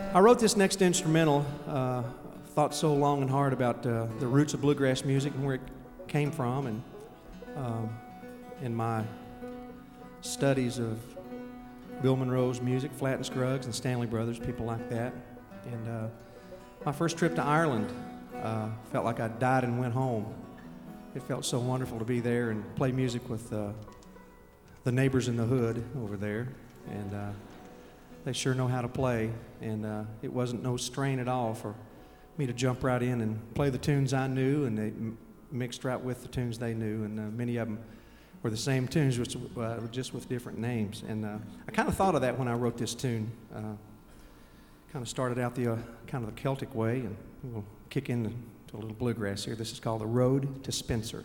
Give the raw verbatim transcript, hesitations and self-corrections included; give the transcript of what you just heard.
I wrote this next instrumental, uh, thought so long and hard about uh, the roots of bluegrass music and where it came from, and um, in my studies of Bill Monroe's music, Flatt and Scruggs and Stanley Brothers, people like that. And uh, my first trip to Ireland uh, felt like I died and went home. It felt so wonderful to be there and play music with uh, the neighbors in the hood over there, and uh, they sure know how to play, and uh, it wasn't no strain at all for me to jump right in and play the tunes I knew, and they m- mixed right with the tunes they knew, and uh, many of them were the same tunes, which, uh, just with different names. And uh, I kind of thought of that when I wrote this tune. Uh, kind of started out the uh, kind of the Celtic way, and we'll kick into a little bluegrass here. This is called The Road to Spencer.